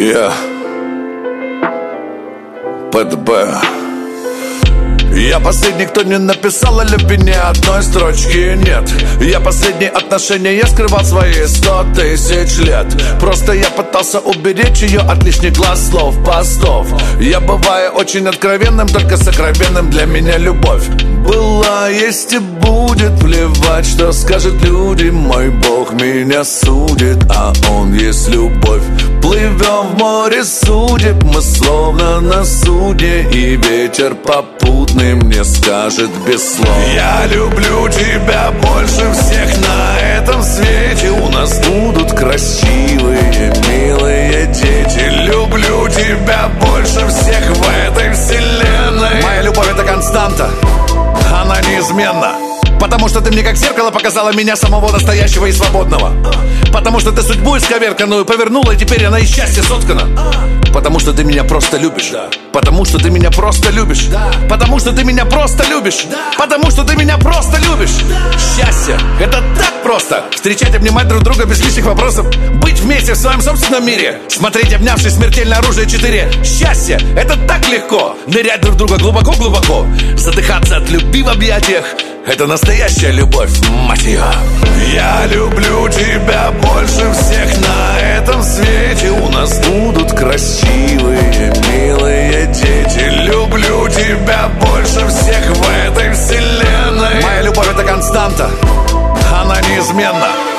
Я ПДБ. Я последний, кто не написал о любви ни одной строчки, нет. Я последние отношения, я скрывал свои 100 тысяч лет. Просто я пытался уберечь ее от лишних глаз, слов, постов. Я бываю очень откровенным, только сокровенным для меня любовь была, есть и будет. Плевать, что скажут люди, мой Бог меня судит, а Он есть любовь. Плывем в море судеб, мы словно на судне, и ветер попутный мне скажет без слов: я люблю тебя больше всех на этом свете. У нас будут красивые, милые дети. Люблю тебя больше всех в этой вселенной. Моя любовь — это константа, она неизменна. Потому что ты мне как зеркало показала меня самого настоящего и свободного. Потому что ты судьбу исковерканную повернула, и теперь она из счастья соткана. Потому что ты меня просто любишь. Потому что ты меня просто любишь. Потому что ты меня просто любишь. Потому что ты меня просто любишь. Счастье — это так просто. Встречать, обнимать друг друга без лишних вопросов. Быть вместе в своем собственном мире. Смотреть, обнявшись, смертельное оружие 4. Счастье — это так легко. Нырять друг друга глубоко-глубоко. Задыхаться от любви в объятиях — это настоящая любовь, мать ее. Я люблю тебя больше всех на этом свете. У нас будут красивые, милые дети. Люблю тебя больше всех в этой вселенной. Моя любовь — это константа, она неизменна.